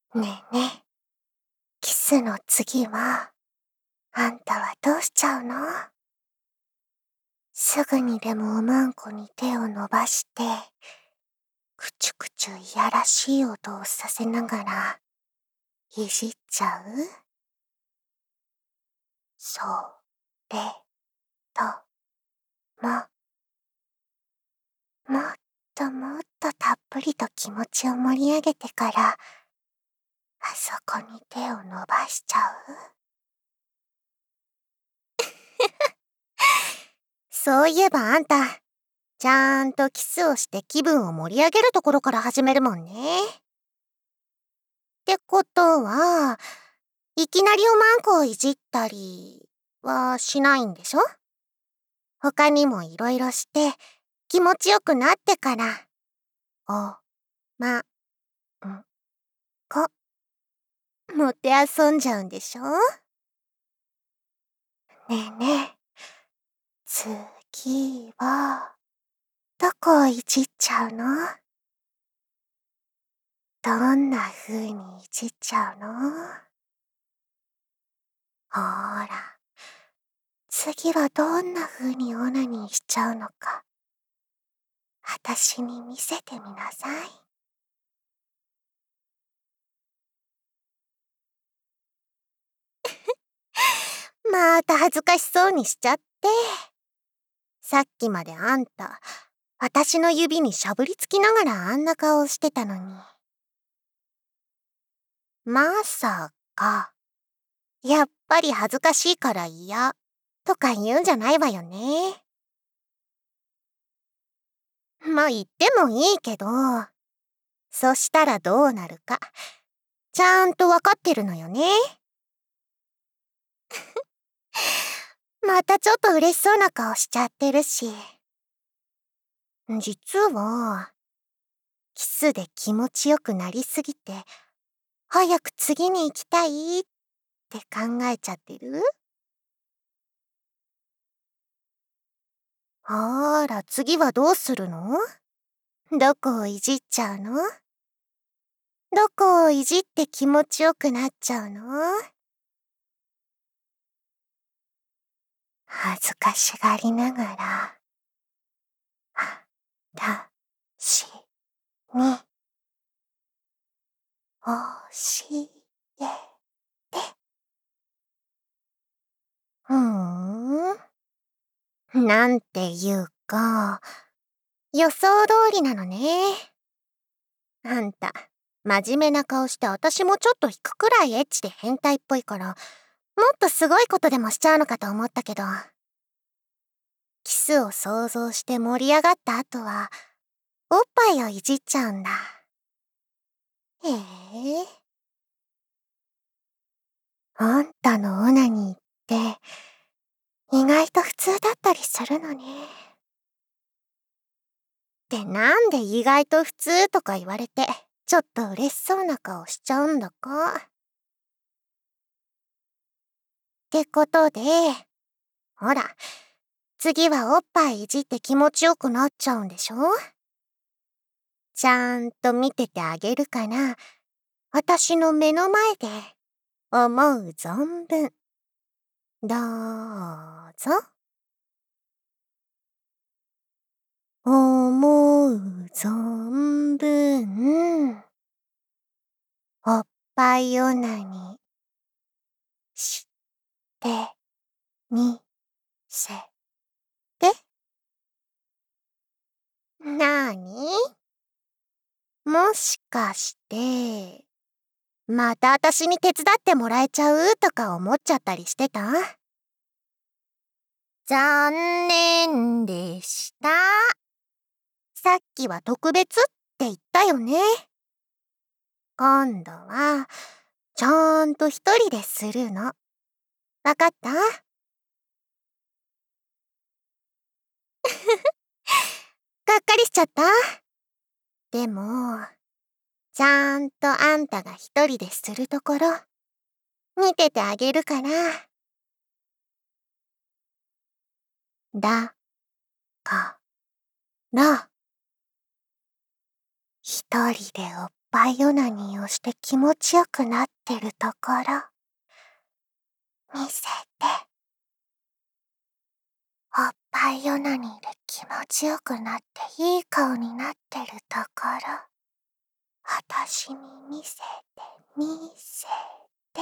ねえねえ、キスの次は、あんたはどうしちゃうの？すぐにでもおまんこに手を伸ばして、くちゅくちゅいやらしい音をさせながら、いじっちゃう？それとも、もっともっとたっぷりと気持ちを盛り上げてから、あそこに手を伸ばしちゃう？そういえばあんた、ちゃんとキスをして気分を盛り上げるところから始めるもんね。ってことは、いきなりおまんこをいじったりはしないんでしょ？他にもいろいろして気持ちよくなってから、おまんこ、もてあそんじゃうんでしょ？ねえねえ、次は、どこをいじっちゃうの？どんな風にいじっちゃうの？ほーら、次はどんな風にオナニーしちゃうのか、あたしに見せてみなさい。また恥ずかしそうにしちゃって。さっきまであんた、私の指にしゃぶりつきながらあんな顔してたのに。まさか、やっぱり恥ずかしいから嫌とか言うんじゃないわよね。まあ言ってもいいけど、そしたらどうなるか、ちゃんとわかってるのよね。またちょっと嬉しそうな顔しちゃってるし。実は、キスで気持ちよくなりすぎて、早く次に行きたいって考えちゃってる？あら、次はどうするの？どこをいじっちゃうの？どこをいじって気持ちよくなっちゃうの？恥ずかしがりながら、あたしに教えて。ふーん。なんていうか、予想通りなのね。あんた、真面目な顔して私もちょっと引くくらいエッチで変態っぽいから、もっとすごいことでもしちゃうのかと思ったけど、キスを想像して盛り上がった後は、おっぱいをいじっちゃうんだ。へえ。あんたのオナニーって、意外と普通だったりするのね。ってなんで意外と普通とか言われて、ちょっと嬉しそうな顔しちゃうんだか。ってことで、ほら、次はおっぱいいじって気持ちよくなっちゃうんでしょ？ちゃんと見ててあげるから、私の目の前で、思う存分、どうぞ。思う存分、おっぱいオナニーしてみせて。なーに？もしかして、また私に手伝ってもらえちゃうとか思っちゃったりしてた？残念でした。さっきは特別って言ったよね。今度は、ちゃんと一人でするの。わかった？がっかりしちゃった？でも、ちゃんとあんたが一人でするところ、見ててあげるから。だから、一人でおっぱいオナニーをして気持ちよくなってるところ、見せて。おっぱいオナニーで気持ちよくなっていい顔になってるところ、あたしに見せて見せて。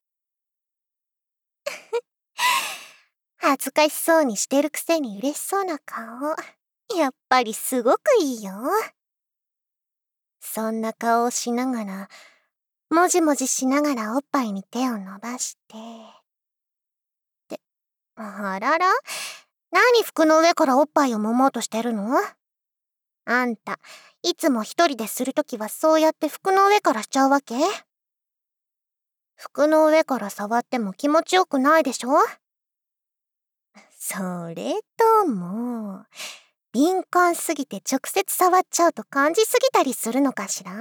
恥ずかしそうにしてるくせに嬉しそうな顔、やっぱりすごくいいよ。そんな顔をしながら、もじもじしながらおっぱいに手を伸ばして。あらら、何服の上からおっぱいを揉もうとしてるの？あんた、いつも一人でするときはそうやって服の上からしちゃうわけ？服の上から触っても気持ちよくないでしょ？それとも、敏感すぎて直接触っちゃうと感じすぎたりするのかしら？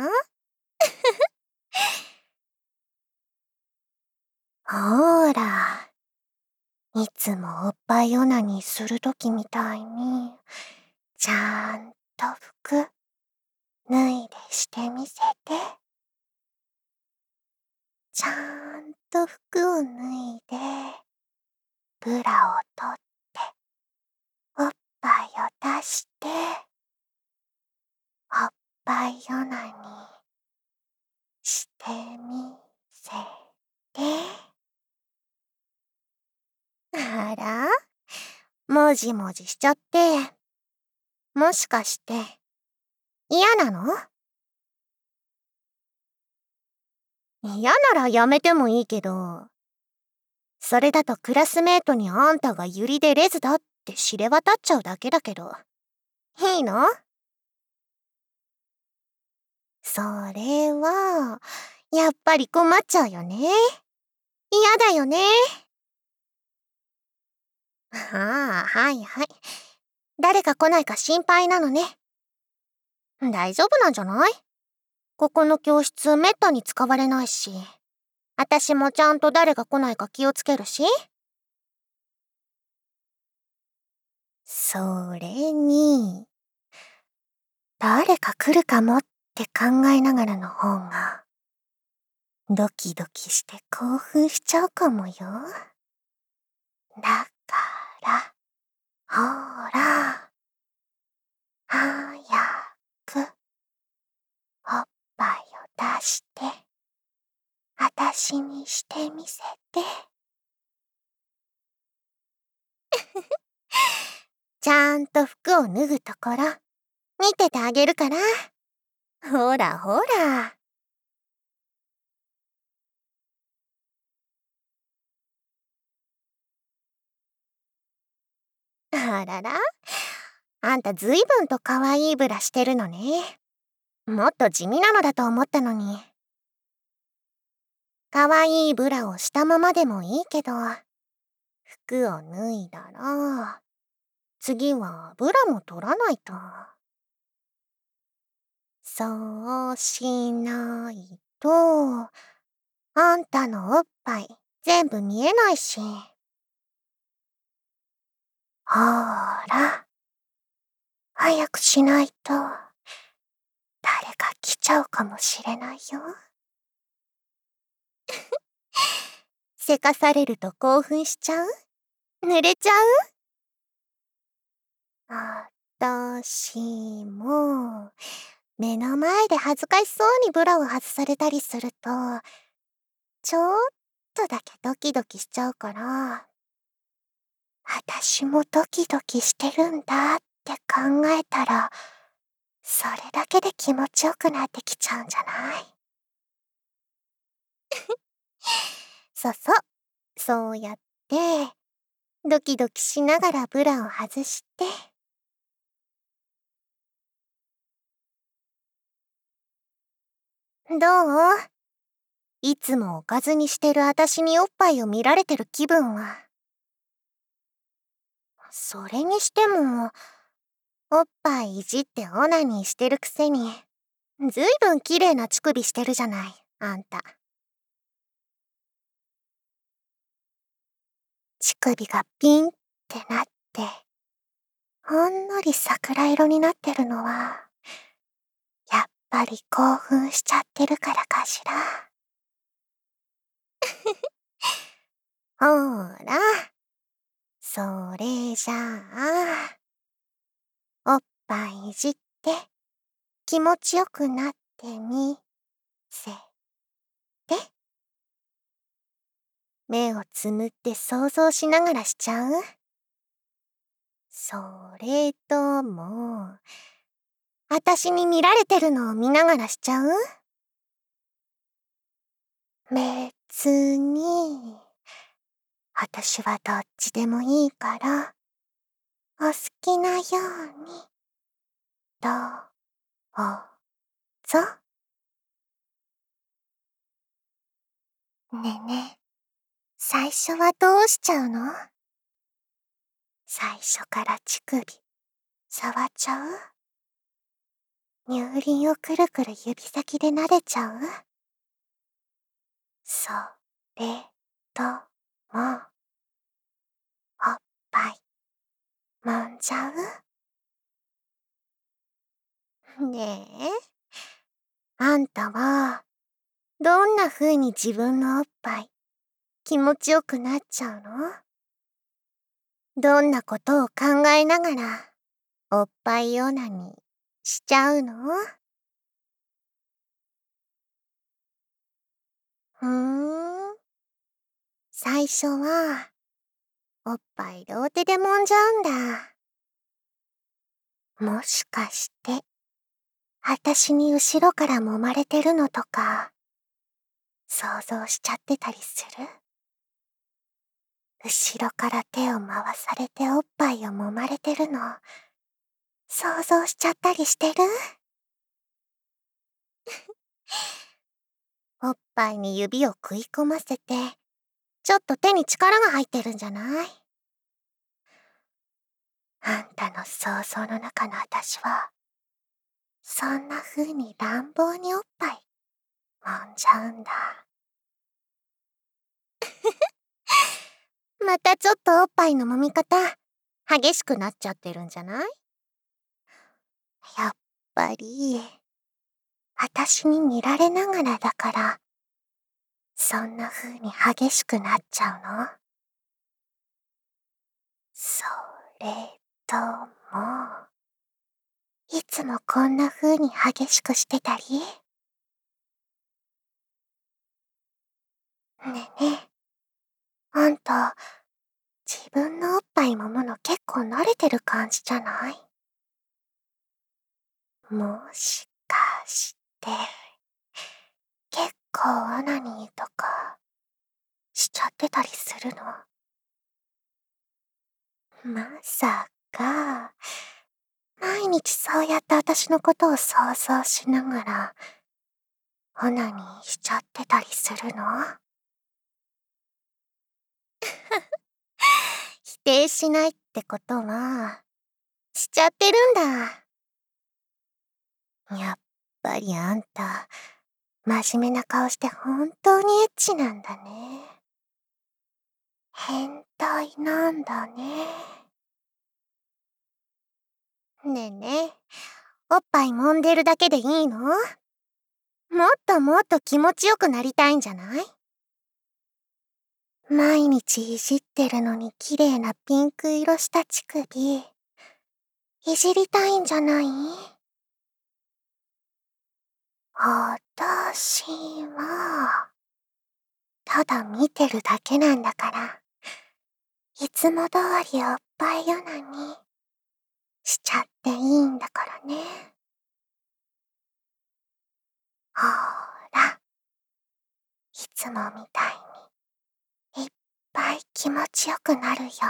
ほーら、いつもおっぱいオナニーするときみたいに、ちゃんと服、脱いでしてみせて。ちゃんと服を脱いで、ブラを取って、おっぱいを出して、おっぱいオナニーしてみせて。あら？もじもじしちゃって、もしかして嫌なの？嫌ならやめてもいいけど、それだとクラスメートにあんたがユリでレズだって知れ渡っちゃうだけだけど、いいの？それは、やっぱり困っちゃうよね。嫌だよね。ああ、はいはい。誰か来ないか心配なのね。大丈夫なんじゃない？ここの教室めったに使われないし、あたしもちゃんと誰が来ないか気をつけるし。それに、誰か来るかもって考えながらの方が、ドキドキして興奮しちゃうかもよ。だから、ほら、早く、おっぱいを出して、あたしにしてみせて。ちゃんと服を脱ぐところ、見ててあげるから。ほらほら。あらら、あんたずいぶんと可愛いブラしてるのね。もっと地味なのだと思ったのに。可愛いブラをしたままでもいいけど、服を脱いだら、次はブラも取らないと。そうしないと、あんたのおっぱい全部見えないし。ほーら、早くしないと、誰か来ちゃうかもしれないよ。せかされると興奮しちゃう？濡れちゃう？あたしも、目の前で恥ずかしそうにブラを外されたりすると、ちょっとだけドキドキしちゃうから、あたしもドキドキしてるんだって考えたら、それだけで気持ちよくなってきちゃうんじゃない？そうそう、そうやって、ドキドキしながらブラを外して、どう？いつもおかずにしてるあたしにおっぱいを見られてる気分は。それにしても、おっぱいいじってオナニーしてるくせに、ずいぶん綺麗な乳首してるじゃない、あんた。乳首がピンってなって、ほんのり桜色になってるのは、やっぱり興奮しちゃってるからかしら。ほーら、それじゃあ、おっぱいいじって気持ちよくなってみせて。目をつむって想像しながらしちゃう？それとも、あたしに見られてるのを見ながらしちゃう？別に、あたしはどっちでもいいから、お好きなように、どうぞ。ねえねえ、最初はどうしちゃうの？最初から乳首、触っちゃう？乳輪をくるくる指先で撫でちゃう？それとも、おっぱい、揉んじゃう？ねえ、あんたは、どんな風に自分のおっぱい、気持ちよくなっちゃうの？どんなことを考えながら、おっぱいオナニーしちゃうの？ふーん。最初は、おっぱい両手で揉んじゃうんだ。もしかして、あたしに後ろから揉まれてるのとか、想像しちゃってたりする？後ろから手を回されておっぱいを揉まれてるの、想像しちゃったりしてる？おっぱいに指を食い込ませて、ちょっと手に力が入ってるんじゃない？あんたの想像の中のあたしは、そんな風に乱暴におっぱい揉んじゃうんだ。またちょっとおっぱいの揉み方、激しくなっちゃってるんじゃない？やっぱり、あたしに見られながらだから、そんな風に激しくなっちゃうの？それとも、いつもこんな風に激しくしてたり？ねえねえ、あんた、自分のおっぱい揉むの結構慣れてる感じじゃない？もしかして、結構オナニーとかしちゃってたりするの？まさか、毎日そうやって私のことを想像しながら、オナニーしちゃってたりするの？否定しないってことは、しちゃってるんだ。やっぱりあんた、真面目な顔して本当にエッチなんだね。変態なんだね。ねえねえ、おっぱい揉んでるだけでいいの？もっともっと気持ちよくなりたいんじゃない？毎日いじってるのに綺麗なピンク色した乳首、いじりたいんじゃない？あたしは、ただ見てるだけなんだから、いつも通りおっぱいオナニーしちゃっていいんだからね。ほーら、いつもみたいにいっぱい気持ちよくなるように、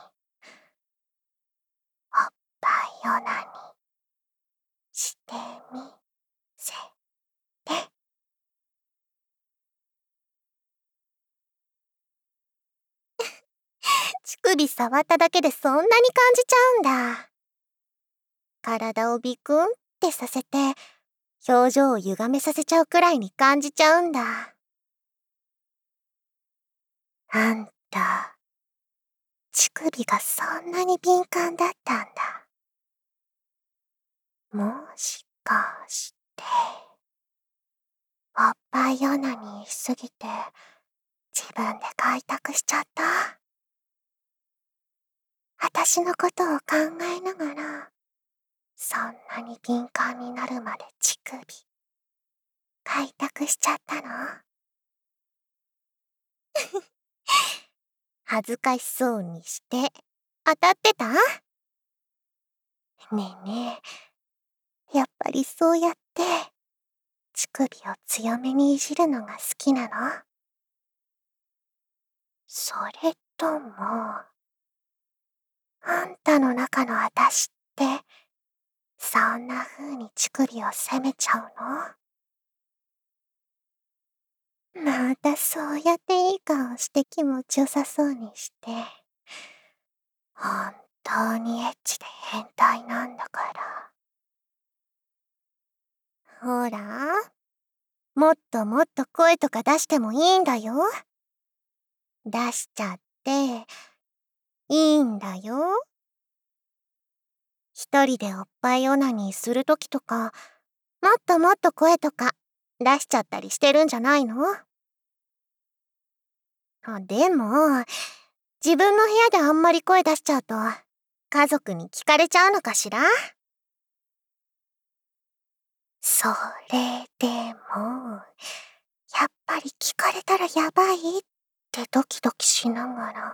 おっぱいオナニーしてみせて。乳首触っただけでそんなに感じちゃうんだ。体をビクンってさせて、表情を歪めさせちゃうくらいに感じちゃうんだ。あんた、乳首がそんなに敏感だったんだ。もしかして、 おっぱいオナニーしすぎて、自分で開拓しちゃった。私のことを考えながら、そんなに敏感になるまで乳首、開拓しちゃったの？恥ずかしそうにして、当たってた？ねえねえ、やっぱりそうやって、乳首を強めにいじるのが好きなの？それとも、あんたの中の私って、そんな風に乳首を責めちゃうの？またそうやっていい顔して気持ちよさそうにして、本当にエッチで変態なんだから。ほら、もっともっと声とか出してもいいんだよ。出しちゃって、いいんだよ。一人でおっぱいオナニーするときとか、もっともっと声とか出しちゃったりしてるんじゃないの？でも、自分の部屋であんまり声出しちゃうと、家族に聞かれちゃうのかしら？それでも、やっぱり聞かれたらやばいってドキドキしながら、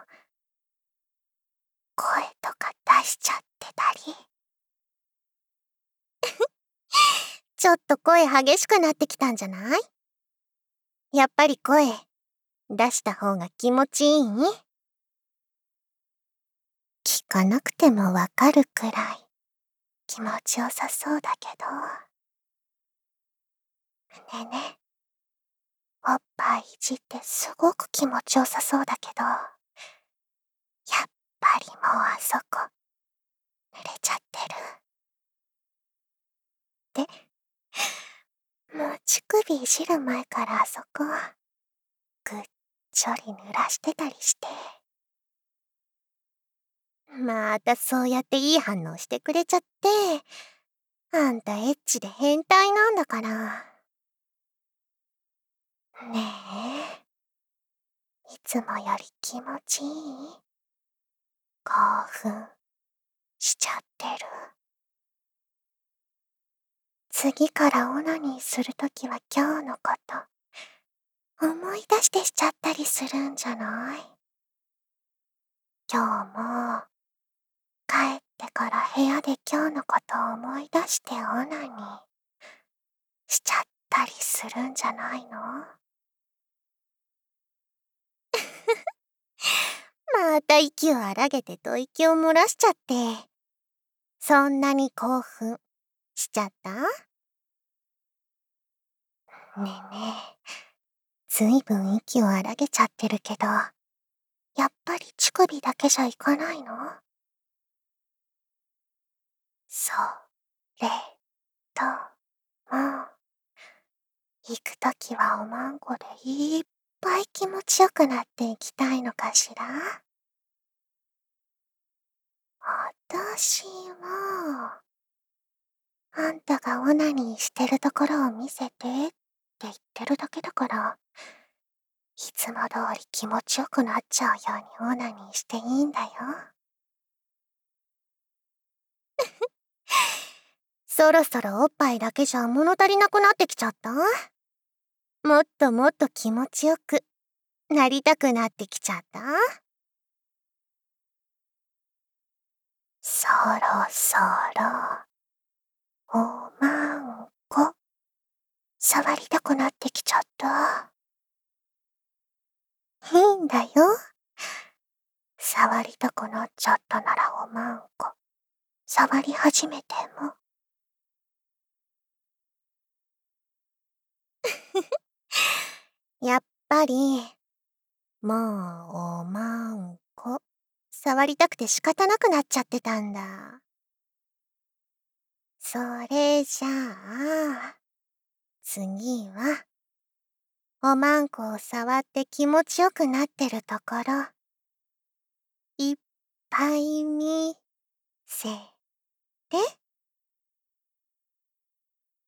声とか出しちゃってたり。ちょっと声激しくなってきたんじゃない？やっぱり声出した方が気持ちいい？聞かなくてもわかるくらい気持ちよさそうだけど。ねえねえ、おっぱいいじってすごく気持ちよさそうだけど、やっぱりもうあそこ濡れちゃってる？で、もう乳首いじる前からあそこぐっちょり濡らしてたりして。またそうやっていい反応してくれちゃって、あんたエッチで変態なんだから。ねえ、いつもより気持ちいい？興奮しちゃってる？次からオナニーするときは今日のこと思い出してしちゃったりするんじゃない？今日も帰ってから部屋で今日のことを思い出してオナニーしちゃったりするんじゃないの？また息を荒げて吐息を漏らしちゃって、そんなに興奮しちゃった？ねえねえ、ずいぶん息を荒げちゃってるけど、やっぱり乳首だけじゃいかないの？それとも、行くときはおまんこでいっぱい気持ちよくなっていきたいのかしら？私は、あんたがオナニーしてるところを見せてって言ってるだけだから、いつも通り気持ちよくなっちゃうようにオナニーしていいんだよ。そろそろおっぱいだけじゃ物足りなくなってきちゃった？もっともっと気持ちよくなりたくなってきちゃった？そろそろ、おまんこ、触りたくなってきちゃった？いいんだよ。触りたくなっちゃったならおまんこ、触り始めても。やっぱり、もうおまんこ、触りたくて仕方なくなっちゃってたんだ。それじゃあ、次は、おまんこを触って気持ちよくなってるところ、いっぱい見せて。